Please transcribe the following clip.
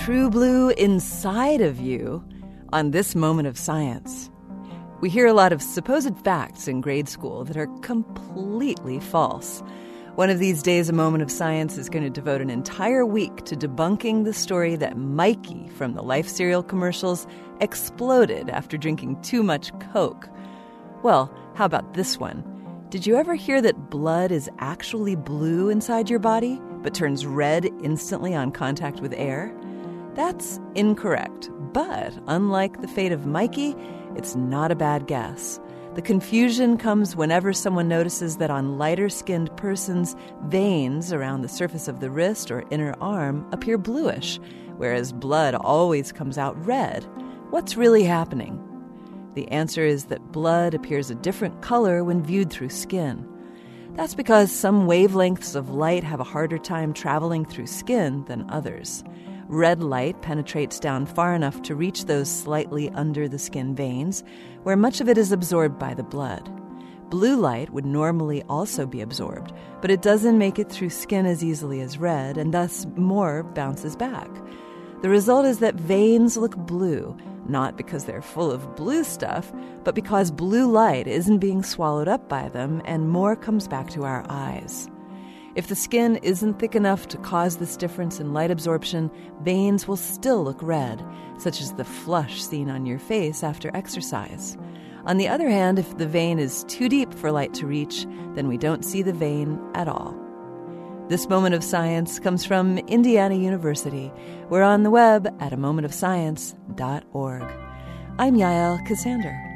true blue inside of you on this Moment of Science. We hear a lot of supposed facts in grade school that are completely false. One of these days, A Moment of Science is going to devote an entire week to debunking the story that Mikey from the Life cereal commercials exploded after drinking too much Coke. Well, how about this one? Did you ever hear that blood is actually blue inside your body, but turns red instantly on contact with air? That's incorrect, but unlike the fate of Mikey, it's not a bad guess. The confusion comes whenever someone notices that on lighter-skinned persons, veins around the surface of the wrist or inner arm appear bluish, whereas blood always comes out red. What's really happening? The answer is that blood appears a different color when viewed through skin. That's because some wavelengths of light have a harder time traveling through skin than others. Red light penetrates down far enough to reach those slightly under the skin veins, where much of it is absorbed by the blood. Blue light would normally also be absorbed, but it doesn't make it through skin as easily as red, and thus more bounces back. The result is that veins look blue, not because they're full of blue stuff, but because blue light isn't being swallowed up by them and more comes back to our eyes. If the skin isn't thick enough to cause this difference in light absorption, veins will still look red, such as the flush seen on your face after exercise. On the other hand, if the vein is too deep for light to reach, then we don't see the vein at all. This Moment of Science comes from Indiana University. We're on the web at amomentofscience.org. I'm Yael Ksander.